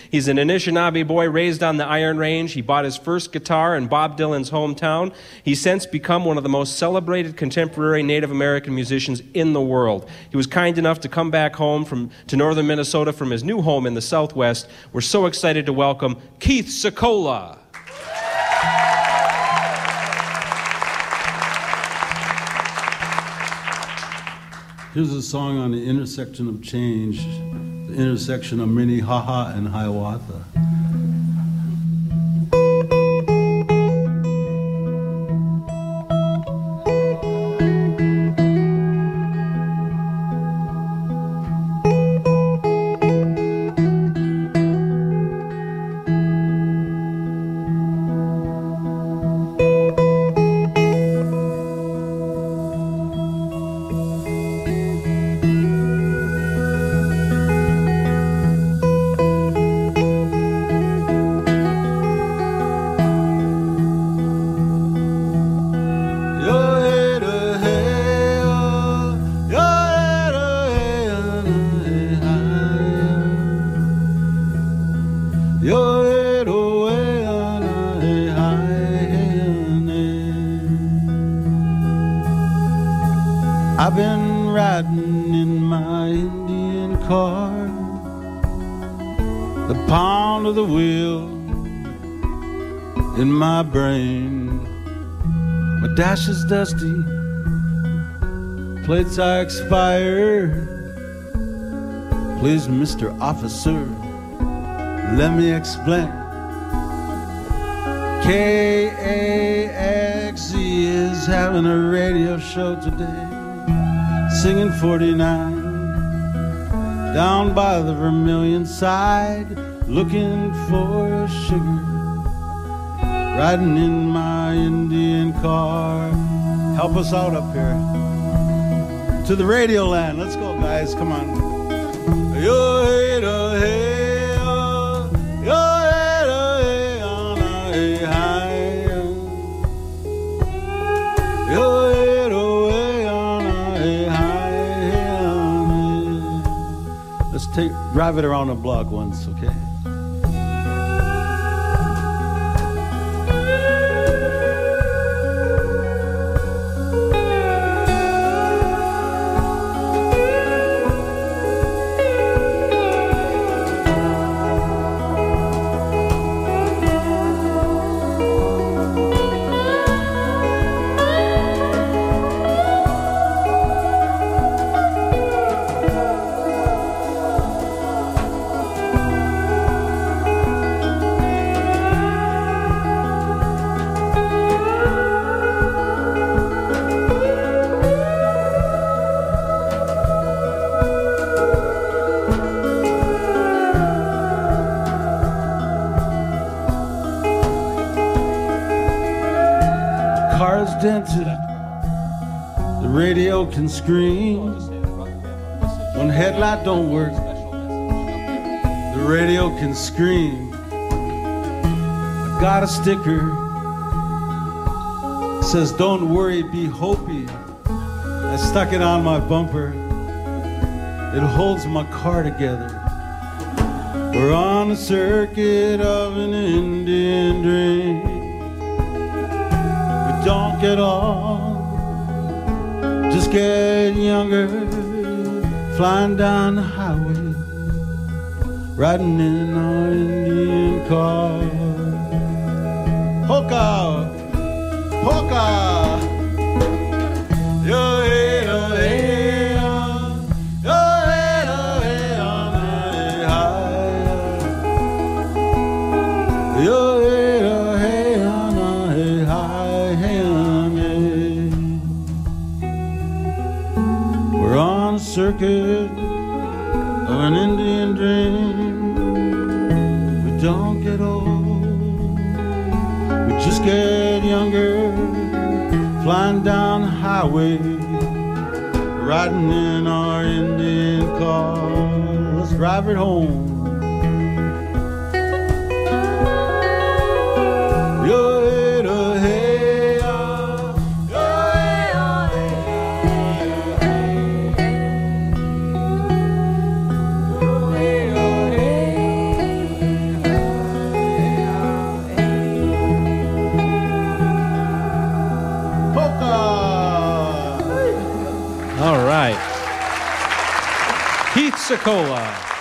He's an Anishinaabe boy raised on the Iron Range. He bought his first guitar in Bob Dylan's hometown. He's since become one of the most celebrated contemporary Native American musicians in the world. He was kind enough to come back home to northern Minnesota from his new home in the Southwest. We're so excited to welcome Keith Secola. Here's a song on the intersection of change, the intersection of Minnehaha and Hiawatha. I've been riding in my Indian car, the pound of the wheel in my brain. My dash is dusty, plates are expired. Please, Mr. Officer, let me explain. KAXE is having a radio show today, singing 49 down by the Vermilion side, looking for sugar, riding in my Indian car. Help us out up here to the radio land. Let's go, guys, come on. Yo, hey, da, hey, yo, hey, da, hey, na, hey, hi, yo, hey, da, hey, na, hey, hi. Let's drive it around the block once, okay? Dented, the radio can scream when headlight don't work. The radio can scream. I got a sticker, says don't worry, be hopey. I stuck it on my bumper. It holds my car together. We're on the circuit of an Indian dream. Don't get old, just get younger, flying down the highway, riding in our Indian car. Polka, polka, yo, hey, yo, hey, yo, hey, yo, hey, yo, yo, circuit of an Indian dream. We don't get old, we just get younger, flying down the highway, riding in our Indian car. Let's drive it home. Yo, hey, da, hey. Keith Secola.